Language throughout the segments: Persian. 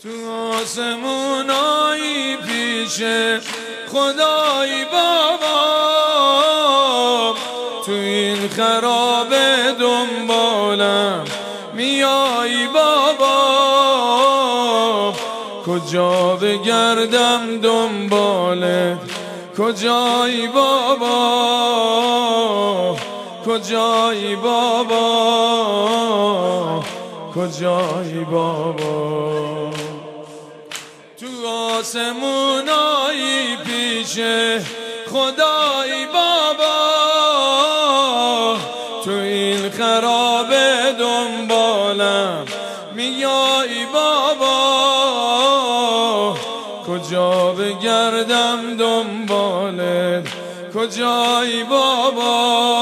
تو آسمونایی پیش خدایی بابا، تو این خرابه دنبالم میایی بابا، کجا بگردم دنبالت کجایی بابا، کجایی بابا، کجایی بابا. تو آسمونایی پیش خدایی بابا، تو این خرابه دنبالم میایی بابا، کجا بگردم دنبالت کجایی بابا،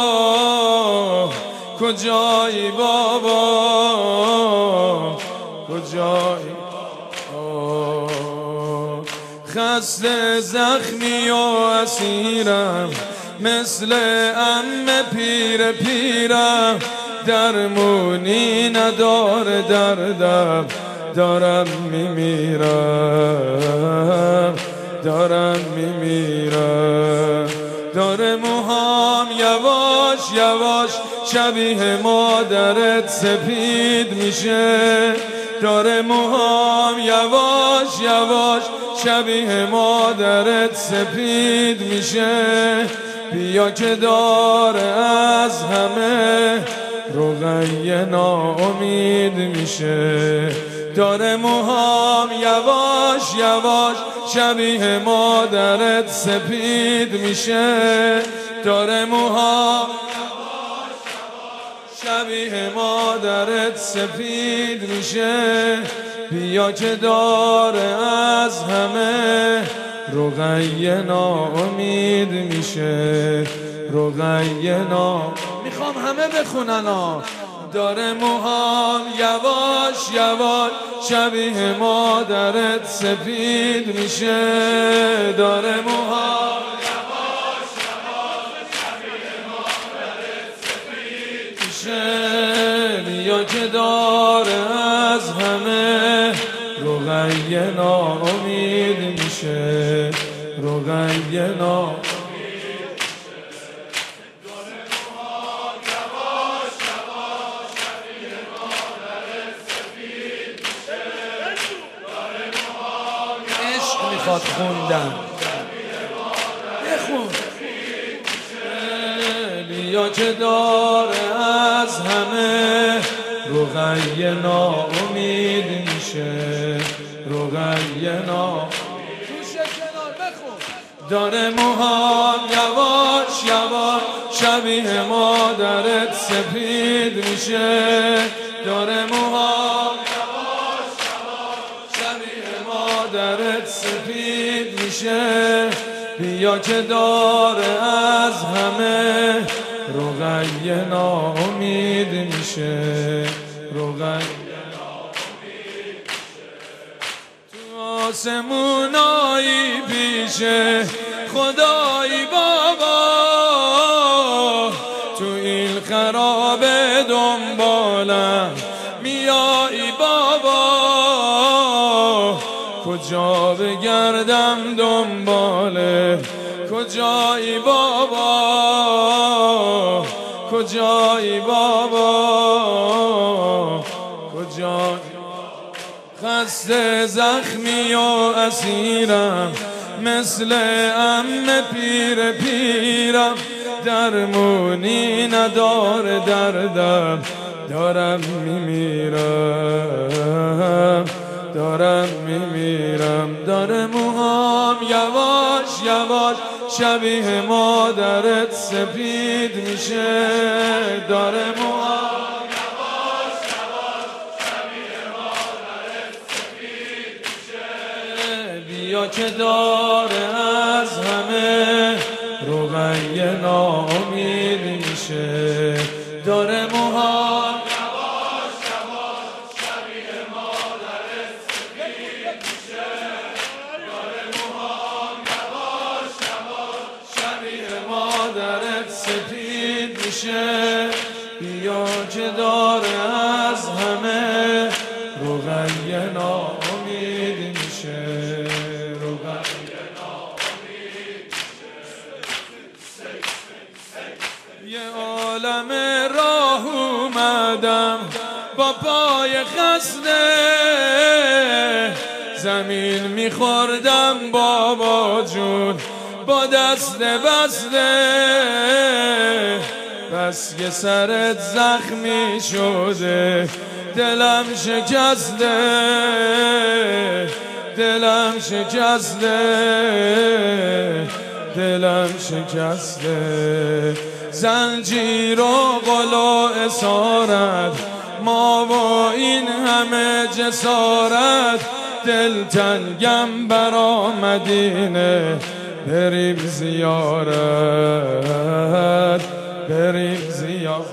کجایی بابا، کجایی خسته زخمی و اسیرم مثل عمه پیر پیرم، درمونی نداره دردم دارم میمیرم، دارم میمیرم. داره موهام یواش یواش شبیه مادرت سپید میشه، داره موهام یواش یواش شبیه مادرت سپید میشه، بیا که داره از همه رقیه ناامید میشه، داره موهام یواش یواش شبیه مادرت سپید میشه، داره موهام شبیه مادرت سپید میشه، بیا که داره از همه رقیه ناامید میشه، رقیه میخوام همه بخونن ها. داره موهام یواش یواش شبیه مادرت سپید میشه، داره موهام یواش یواش شبیه مادرت سپید میشه، بیا که داره از همه رقیه ناامید میشه، رقیه ناامید. میخواد خوندن بخون، بیا که داره از همه رقیه ناامید میشه، رقیه ناامید. داره موهام یواش یواش شبیه مادرت سپید میشه، داره موهام مادرت سپید میشه، بیا که داره از همه رقیه ناامید میشه، رقیه ناامید میشه. تو آسمونایی پیش خدایی بابا، تو این خرابه دنبالم میایی بابا، کجا بگردم دنباله کجایی بابا، کجایی بابا، کجایی. خسته زخمی و اسیرم مثل عمه پیر پیرم، درمونی نداره دردم دارم میمیرم، دارم میمیرم. داره موهام یواش یواش شبیه مادرت سپید میشه، داره موهام یواش یواش شبیه مادرت سپید میشه، بیا که داره از همه رقیه ناامید میشه، داره موهام سپید میشه، بیا که داره از همه رقیه رقیه ناامید میشه، رقیه یه عالم راه اومدم با پای خسته، زمین میخوردم بابا جون با دست بسته، بس که سرت زخمی شده دلم شکسته، دلم شکسته، دلم شکسته، زنجیر و قل اسارت ما و این همه جسارت، دلتنگم برا مدینه بریم زیارت، بریم زیارت.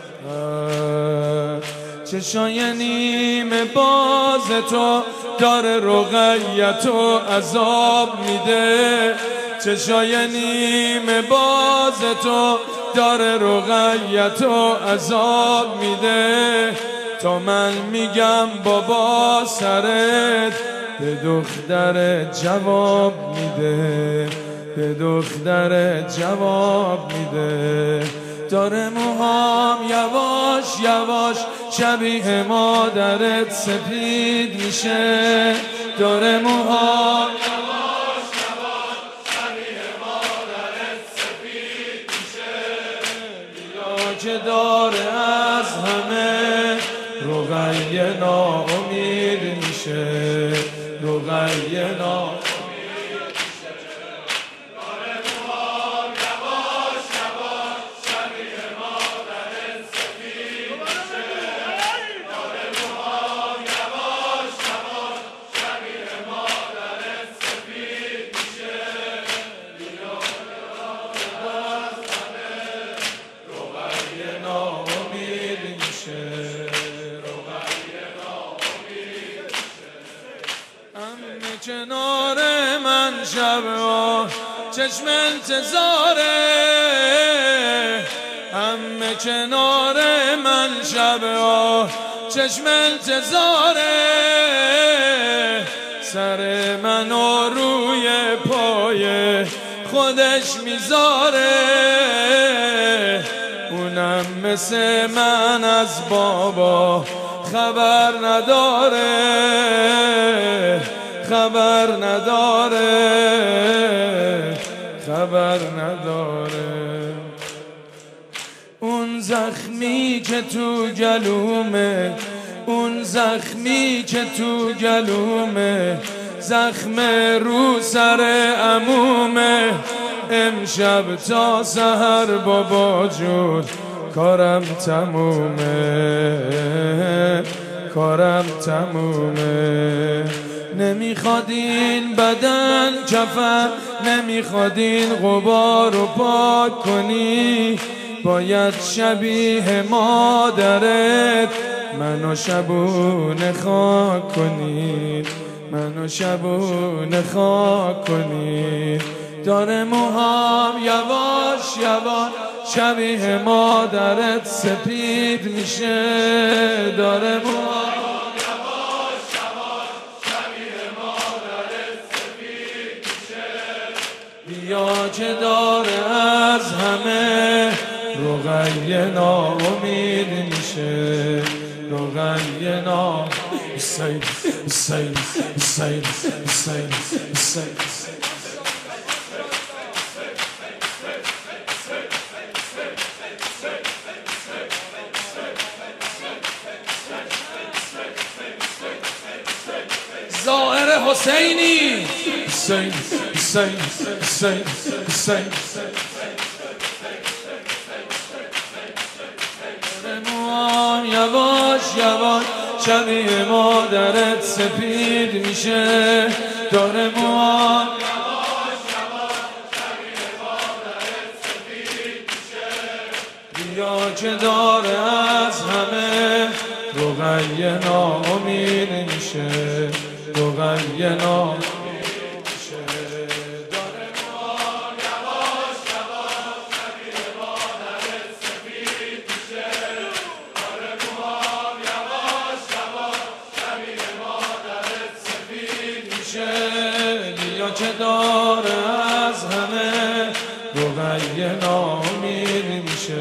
چشای نیمه باز تو داره رقیت و عذاب میده، چشای نیمه باز تو داره رقیت و عذاب میده، تا من میگم بابا سرت به دختر جواب میده، به دختر جواب میده، داره موهام یواش یواش شبیه مادرت سپید میشه، داره موهام یواش یواش شبیه مادرت سپید میشه، بیا که داره از همه رقیه ناامید میشه، رقیه ناامید میشه، داره موهام یواش یواش شبیه مادرت سپید میشه، داره موهام یواش یواش شبیه مادرت سپید میشه، بیا از همه رقیه ناامید میشه، کنار من شبا چشم انتظاره، همه کنار من شبا چشم انتظاره، سر منو روی پای خودش میذاره، اونم مثل من از بابا خبر نداره، خبر نداره، خبر نداره. اون زخمی که تو گلومه، اون زخمی که تو گلومه، زخم رو سر عمومه، امشب تا سحر بابا جون کارم تمومه، کارم تمومه، نمیخواد این بدن کفن، نمیخواد این غبار رو پاک کنی، باید شبیه مادرت منو شبونه خاک کنی، منو شبونه خاک کنی، داره موهام یواش یواش شبیه مادرت سپید میشه، داره موهام بیا که داره از همه رقیه ناامید میشه، رقیه ناامید حسین حسین حسین حسین حسین ظاهر حسینی حسین حسین حسین حسین موام یواش یواش شبیه مادرت سپید میشه، داره موام یواش یواش شبیه مادرت سپید میشه، بیا که داره از همه رقیه ناامید میشه، رقیه ناامید میشه، داره موام یواش یواش شبیه مادرت سپید میشه، داره موام یواش یواش شبیه مادرت میشه بیا که داره از همه رقیه نامیر میشه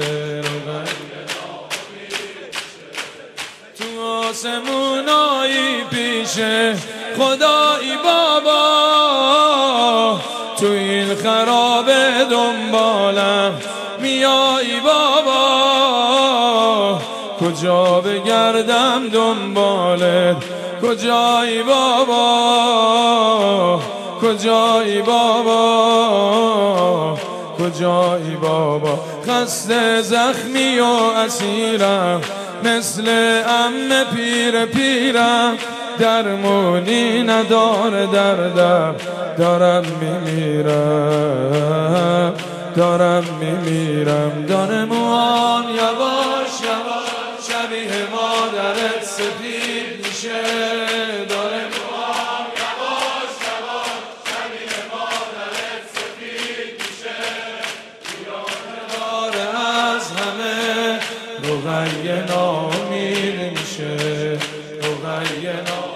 تو آسمونایی پیشه خدایی بابا تو این خرابه دنبالم میایی بابا کجا بگردم دنبالت کجایی بابا کجایی بابا کجایی بابا خسته زخمی و اسیرم مثل عمه پیرم درمونی نداره دردم دارم میمیرم داره موهام یواش یواش شبیه مادرت سفید میشه داره موهام یواش یواش شبیه مادرت سفید میشه داره از همه رقیه نامیر میشه رقیه نامیر